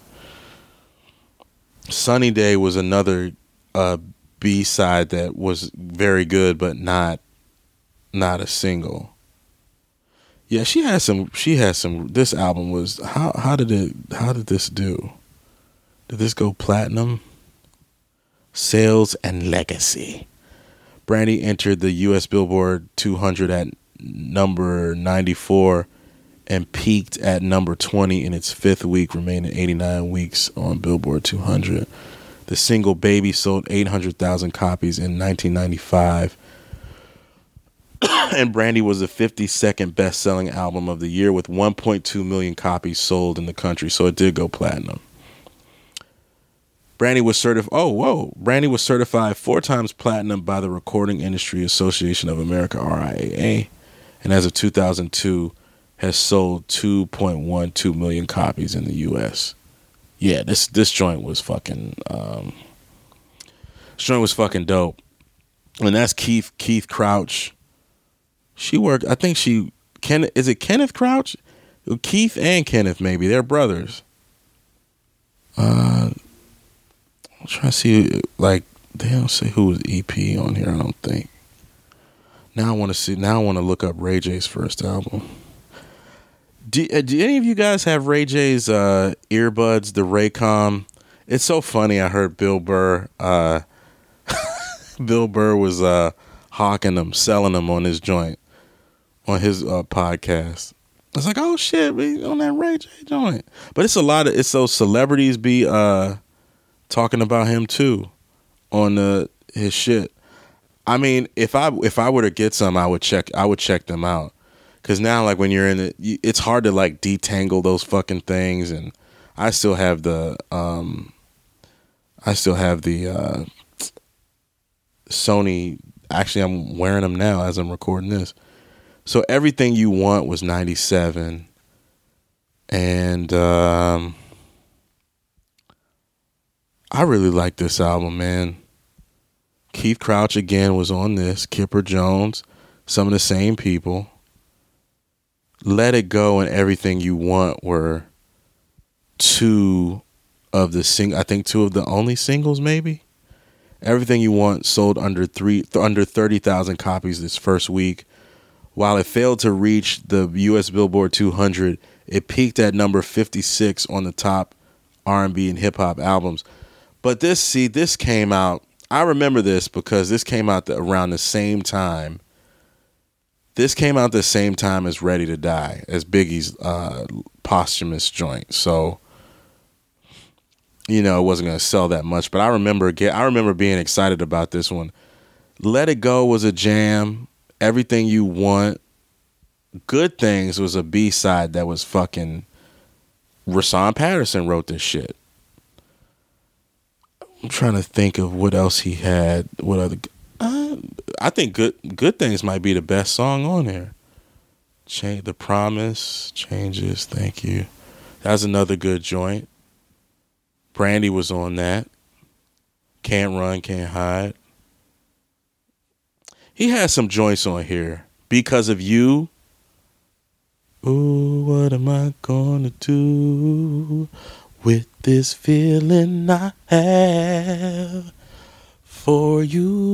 Sunny Day was another B-side that was very good, but not a single. Yeah, she had some. This album was how did this do? Did this go platinum? Sales and legacy. Brandy entered the U.S. Billboard 200 at number 94 and peaked at number 20 in its fifth week, remaining 89 weeks on Billboard 200. The single Baby sold 800,000 copies in 1995. And Brandy was the 52nd best-selling album of the year with 1.2 million copies sold in the country, so it did go platinum. Brandy was certified 4 times platinum by the Recording Industry Association of America, RIAA, and as of 2002 has sold 2.12 million copies in the U.S. Yeah, this joint was fucking dope. And that's Keith Crouch. She worked, I think is it Kenneth Crouch? Keith and Kenneth, maybe. They're brothers. I'm trying to see, like, they don't say who was EP on here, I don't think. Now I want to look up Ray J's first album. Do any of you guys have Ray J's earbuds, the Raycom? It's so funny. I heard Bill Burr. Bill Burr was hawking them, selling them on his joint, on his podcast. I was like, oh shit, we on that Ray J joint. But it's those celebrities be talking about him too on his shit. I mean, if I were to get some, I would check them out. Cause now, like, when you're in it, it's hard to like detangle those fucking things, and I still have the Sony. Actually, I'm wearing them now as I'm recording this. So Everything You Want was 97, and I really like this album, man. Keith Crouch again was on this. Kipper Jones, some of the same people. Let It Go and Everything You Want were two of the only singles, maybe. Everything You Want sold under 30,000 copies this first week. While it failed to reach the U.S. Billboard 200, it peaked at number 56 on the top R&B and hip hop albums. But this came out. I remember this because this came out around the same time. This came out the same time as Ready to Die, as Biggie's posthumous joint. So, it wasn't going to sell that much. But I remember being excited about this one. Let It Go was a jam. Everything You Want, Good Things was a B-side that was fucking... Rashawn Patterson wrote this shit. I'm trying to think of what else he had. What other... I think Good Things might be the best song on here. The Promise, Changes, thank you. That's another good joint. Brandy was on that. Can't Run, Can't Hide. He has some joints on here. Because of You. Ooh, what am I gonna do with this feeling I have for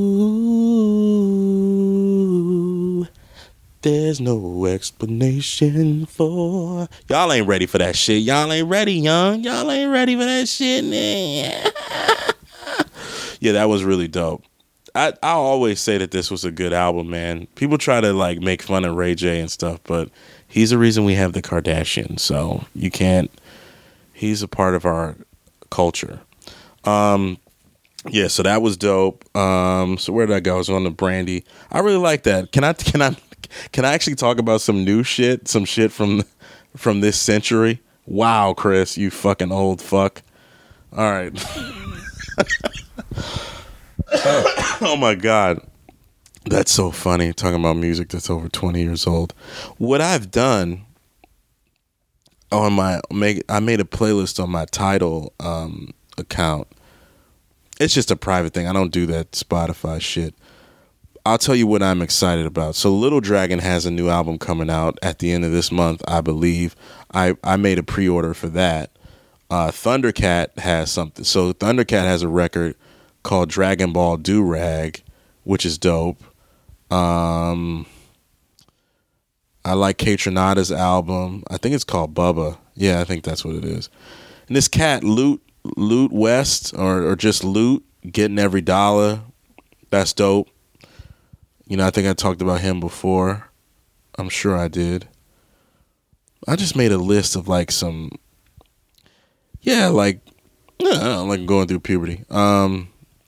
you? There's no explanation for... Y'all ain't ready for that shit. Y'all ain't ready, young. Y'all ain't ready for that shit, man. Yeah, that was really dope. I always say that this was a good album, man. People try to like make fun of Ray J and stuff, but he's the reason we have the Kardashians. So you can't... He's a part of our culture. Yeah, so that was dope. So where did I go? I was on the Brandy. I really like that. Can I actually talk about some new shit? Some shit from this century? Wow, Chris, you fucking old fuck. All right. Oh my God. That's so funny, talking about music that's over 20 years old. What I've done I made a playlist on my Tidal account. It's just a private thing. I don't do that Spotify shit. I'll tell you what I'm excited about. So Little Dragon has a new album coming out at the end of this month, I believe. I made a pre-order for that. Thundercat has something. So Thundercat has a record called Dragon Ball Do-Rag, which is dope. I like Kaytranada's album. I think it's called Bubba. Yeah, I think that's what it is. And this cat, Loot West, or just Loot, Getting Every Dollar. That's dope. I think I talked about him before. I'm sure I did. I just made a list of like some, like going through puberty. Leanne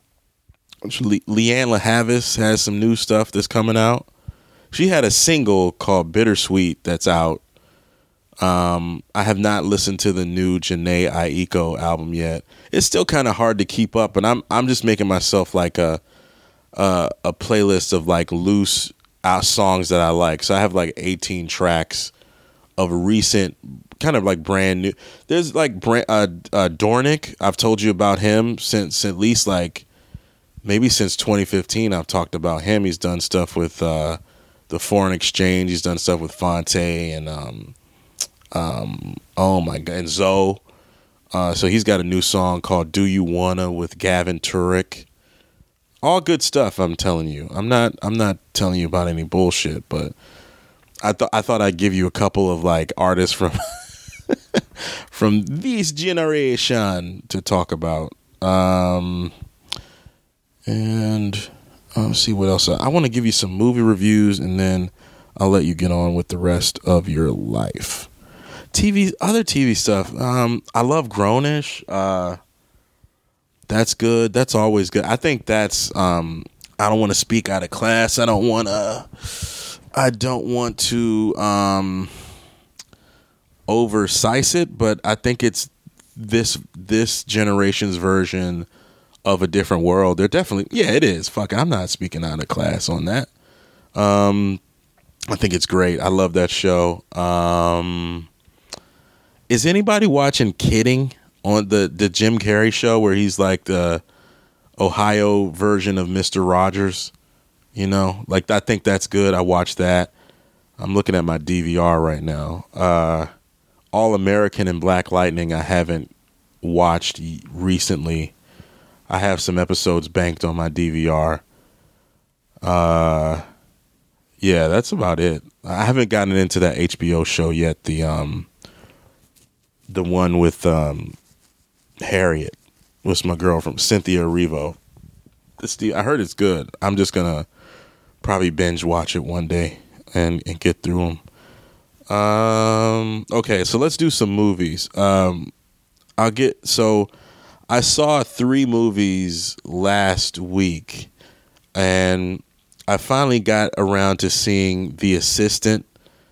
LaHavis has some new stuff that's coming out. She had a single called Bittersweet that's out. I have not listened to the new Jhené Aiko album yet. It's still kind of hard to keep up, and I'm just making myself like a playlist of like loose songs that I like. So I have like 18 tracks of recent, kind of like brand new. There's like Dornick. I've told you about him since at least like maybe since 2015. I've talked about him. He's done stuff with the Foreign Exchange. He's done stuff with Fonte and oh my god, and Zoe. So he's got a new song called "Do You Wanna" with Gavin Turek. All good stuff, I'm telling you. I'm not telling you about any bullshit, but I thought I'd give you a couple of like artists from from this generation to talk about. And let's see what else. I want to give you some movie reviews, and then I'll let you get on with the rest of your life. Other TV stuff. I love Grownish. That's good. That's always good. I think that's. I don't want to speak out of class. I don't want to oversize it, but I think it's this generation's version of A Different World. They're definitely, it is. Fuck it, I'm not speaking out of class on that. I think it's great. I love that show. Is anybody watching Kidding on the Jim Carrey show where he's like the Ohio version of Mr. Rogers? Like I think that's good. I watched that. I'm looking at my DVR right now. All American and Black Lightning I haven't watched recently. I have some episodes banked on my DVR. Yeah, that's about it. I haven't gotten into that HBO show yet. The one with Harriet was my girlfriend, Cynthia Erivo. I heard it's good. I'm just gonna probably binge watch it one day and get through them. Okay, so let's do some movies. I saw 3 movies last week, and I finally got around to seeing The Assistant.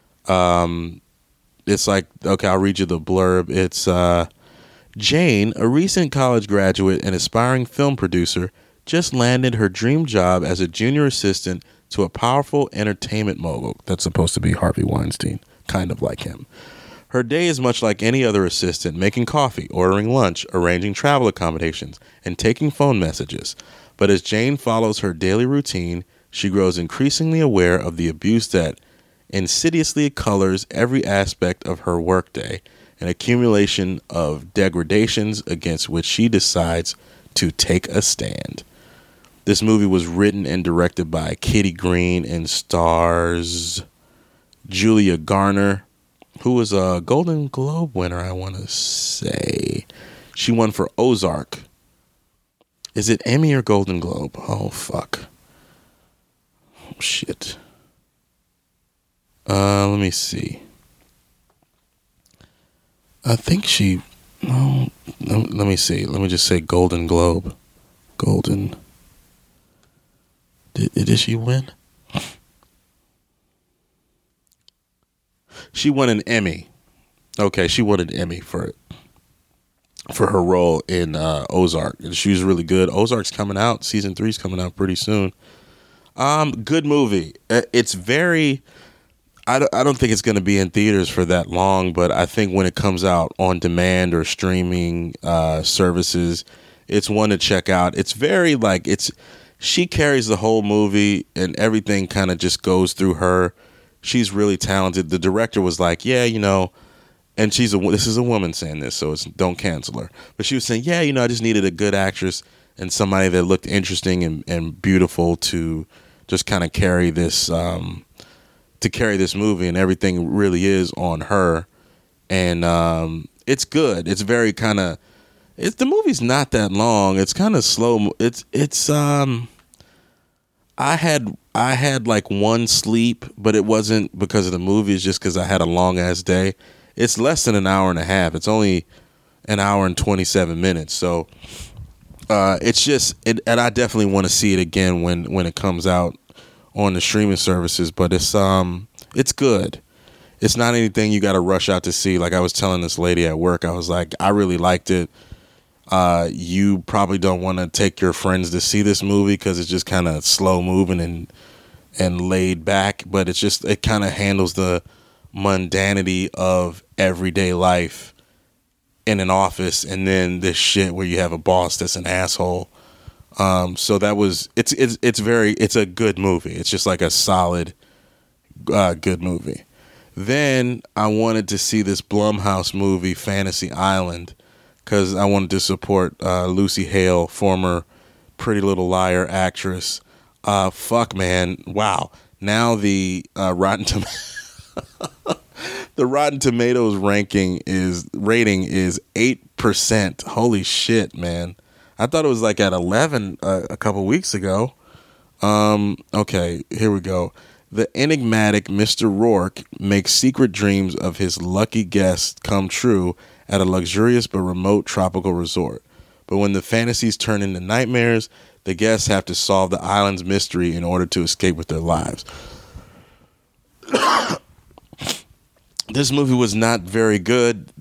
It's like, okay, I'll read you the blurb. It's Jane, a recent college graduate and aspiring film producer, just landed her dream job as a junior assistant to a powerful entertainment mogul. That's supposed to be Harvey Weinstein, kind of like him. Her day is much like any other assistant, making coffee, ordering lunch, arranging travel accommodations, and taking phone messages. But as Jane follows her daily routine, she grows increasingly aware of the abuse that insidiously colors every aspect of her workday, an accumulation of degradations against which she decides to take a stand. This movie was written and directed by Kitty Green and stars Julia Garner, who was a Golden Globe winner, I want to say. She won for Ozark. Is it Emmy or Golden Globe? Oh, fuck. Oh, shit. Let me see. I think she... No, let me see. Let me just say Golden Globe. Golden... Did she win? She won an Emmy. Okay, she won an Emmy for her role in Ozark. And she was really good. Ozark's coming out. Season 3's coming out pretty soon. Good movie. It's very... I don't think it's going to be in theaters for that long, but I think when it comes out on demand or streaming services, it's one to check out. It's very like... She carries the whole movie, and everything kind of just goes through her. She's really talented. The director was like, yeah, and this is a woman saying this, so don't cancel her. But she was saying, yeah, I just needed a good actress and somebody that looked interesting and beautiful to just kind of carry this movie, and everything really is on her. And it's good. It's very kind of... the movie's not that long. It's kind of slow. I I had like one sleep, but it wasn't because of the movie. It's just because I had a long ass day. It's less than an hour and a half. It's only an hour and 27 minutes. So it's just, and I definitely want to see it again when it comes out on the streaming services. But it's good. It's not anything you got to rush out to see. Like I was telling this lady at work, I was like, I really liked it. You probably don't want to take your friends to see this movie because it's just kind of slow moving and laid back. But it kind of handles the mundanity of everyday life in an office, and then this shit where you have a boss that's an asshole. So that was it's a good movie. It's just like a solid, good movie. Then I wanted to see this Blumhouse movie, Fantasy Island, because I wanted to support Lucy Hale, former Pretty Little Liar actress. Fuck, man. Wow. Now the Rotten Tomatoes rating is 8%. Holy shit, man. I thought it was like at 11 a couple weeks ago. Okay, here we go. The enigmatic Mr. Rourke makes secret dreams of his lucky guests come true at a luxurious but remote tropical resort. But when the fantasies turn into nightmares, the guests have to solve the island's mystery in order to escape with their lives. This movie was not very good.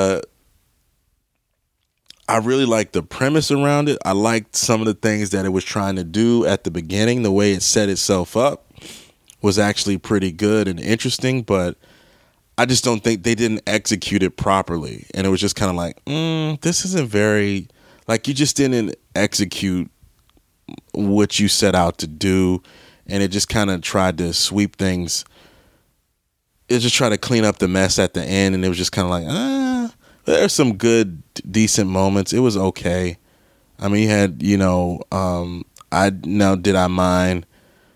I really liked the premise around it. I liked some of the things that it was trying to do at the beginning. The way it set itself up was actually pretty good and interesting, but I just don't think they didn't execute it properly. And it was just kind of like, this isn't very, like, you just didn't execute what you set out to do. And it just kind of tried to sweep things. It just tried to clean up the mess at the end. And it was just kind of like, there's some good, decent moments. It was okay. I mean, you had, did I mind?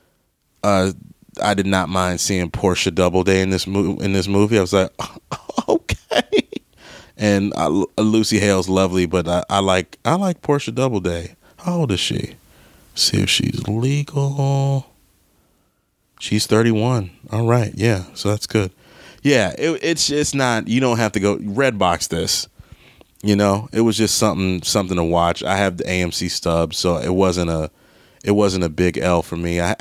I did not mind seeing Portia Doubleday in this movie. I was like, okay. And Lucy Hale's lovely, but I like Portia Doubleday. How old is she? See if she's legal. She's 31. All right, yeah. So that's good. Yeah, it's not. You don't have to go Redbox this. It was just something to watch. I have the AMC stub, so it wasn't a big L for me. I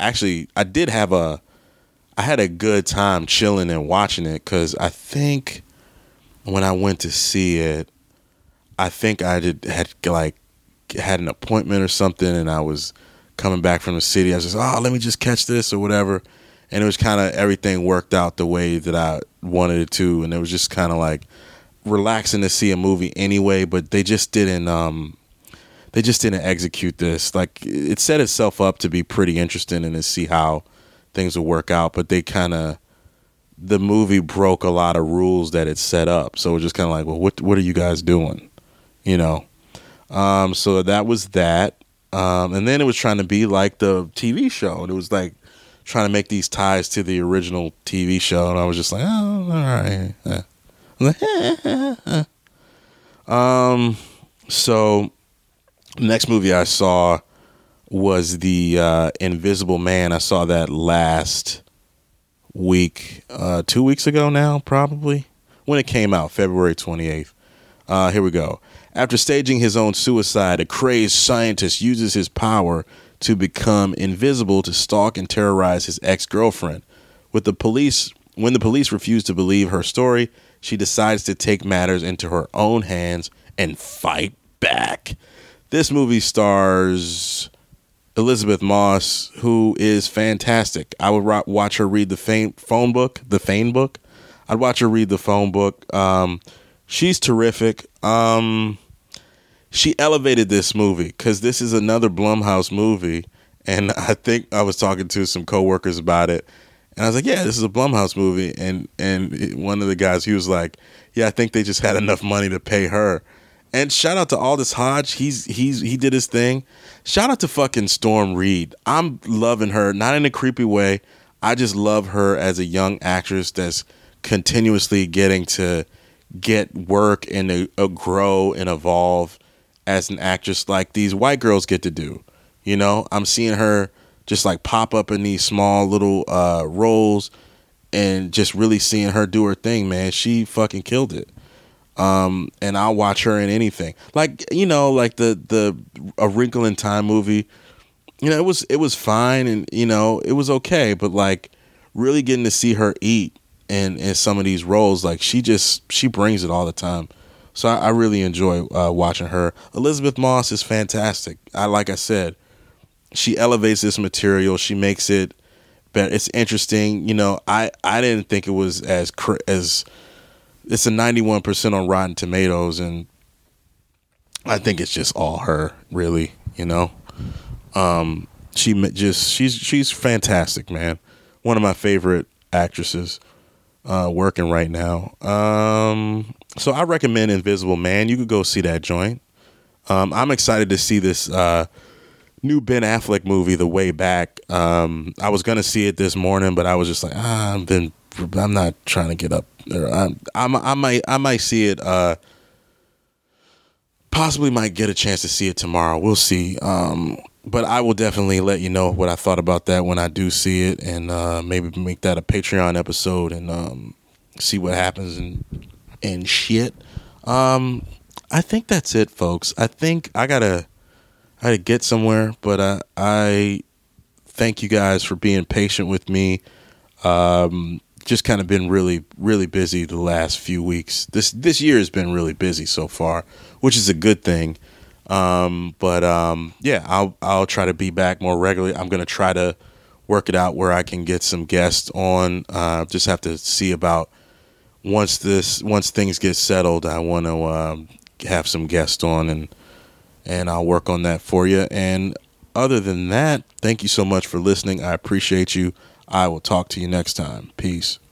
had a good time chilling and watching it because I think when I went to see it, I think I had an appointment or something, and I was coming back from the city. I was just, let me just catch this or whatever. And it was kind of, everything worked out the way that I wanted it to. And it was just kind of like relaxing to see a movie anyway, but they just didn't execute this. Like, it set itself up to be pretty interesting and to see how things will work out, but the movie broke a lot of rules that it set up. So it was just kind of like, well, what are you guys doing? So that was that. And then it was trying to be like the TV show, and it was like trying to make these ties to the original TV show, and I was just like, oh, all right. So next movie I saw was the Invisible Man. I saw that last week, 2 weeks ago now, probably, when it came out, February 28th. Here we go. After staging his own suicide, a crazed scientist uses his power to become invisible to stalk and terrorize his ex-girlfriend. When the police refuse to believe her story, she decides to take matters into her own hands and fight back. This movie stars Elizabeth Moss, who is fantastic. I would watch her read the Fane book. I'd watch her read the Phone book. She's terrific. She elevated this movie because this is another Blumhouse movie, and I think I was talking to some coworkers about it, and I was like, "Yeah, this is a Blumhouse movie," and one of the guys, he was like, "Yeah, I think they just had enough money to pay her." And shout out to Aldous Hodge. He did his thing. Shout out to fucking Storm Reed. I'm loving her, not in a creepy way. I just love her as a young actress that's continuously getting to get work and to grow and evolve as an actress like these white girls get to do. I'm seeing her just like pop up in these small little roles, and just really seeing her do her thing, man. She fucking killed it. And I'll watch her in anything. Like, you know, like the A Wrinkle in Time movie. You know, it was fine, and you know, it was okay, but like really getting to see her eat in some of these roles, like she brings it all the time. So I really enjoy watching her. Elizabeth Moss is fantastic. Like I said, she elevates this material. She makes it better. It's interesting. You know, I didn't think it was as it's a 91% on Rotten Tomatoes, and I think it's just all her, really. You know. She's fantastic, man. One of my favorite actresses working right now. So I recommend Invisible Man. You could go see that joint. I'm excited to see this new Ben Affleck movie, The Way Back. I was gonna see it this morning, but I was just like, I'm not trying to get up there. I might see it. Possibly might get a chance to see it tomorrow. We'll see. But I will definitely let you know what I thought about that when I do see it, and maybe make that a Patreon episode and see what happens and shit. I think that's it, folks. I think I gotta get somewhere, but I thank you guys for being patient with me. Just kind of been really, really busy the last few weeks. This year has been really busy so far, which is a good thing. Yeah, I'll try to be back more regularly. I'm going to try to work it out where I can get some guests on. Just have to see about once things get settled, I want to have some guests on, and I'll work on that for you. And other than that, thank you so much for listening. I appreciate you. I will talk to you next time. Peace.